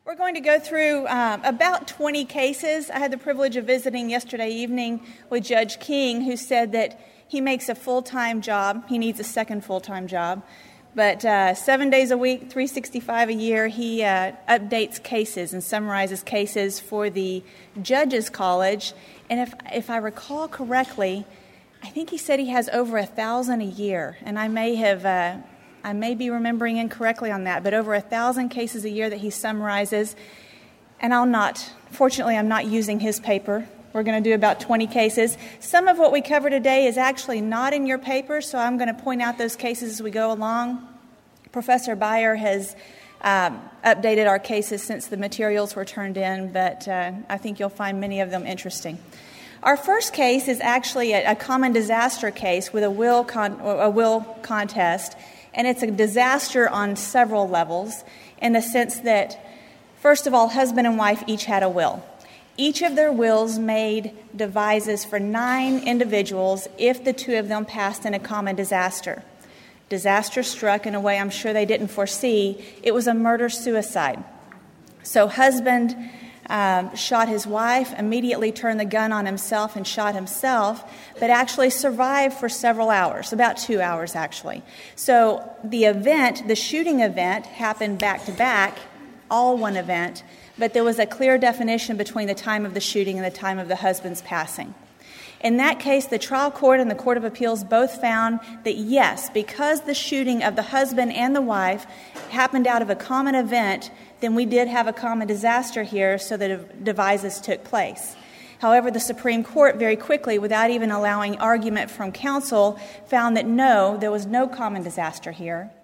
We're going to go through about 20 cases. I had the privilege of visiting yesterday evening with Judge King, who said that he makes a full-time job. He needs a second full-time job. But 7 days a week, 365 a year, he updates cases and summarizes cases for the Judges College. And if I recall correctly, I think he said he has over 1,000 a year. And I may be remembering incorrectly on that, but over 1,000 cases a year that he summarizes. And fortunately, I'm not using his paper. We're going to do about 20 cases. Some of what we cover today is actually not in your paper, so I'm going to point out those cases as we go along. Professor Beyer has updated our cases since the materials were turned in, but I think you'll find many of them interesting. Our first case is actually a common disaster case with a will contest, and it's a disaster on several levels in the sense that, first of all, husband and wife each had a will. Each of their wills made devises for 9 individuals if the 2 of them passed in a common disaster. Disaster struck in a way I'm sure they didn't foresee. It was a murder-suicide. So husband shot his wife, immediately turned the gun on himself and shot himself, but actually survived for several hours, about 2 hours actually. So the shooting event happened back-to-back, all one event, but there was a clear definition between the time of the shooting and the time of the husband's passing. In that case, the trial court and the Court of Appeals both found that yes, because the shooting of the husband and the wife happened out of a common event, then we did have a common disaster here, so the devices took place. However, the Supreme Court very quickly, without even allowing argument from counsel, found that no, there was no common disaster here.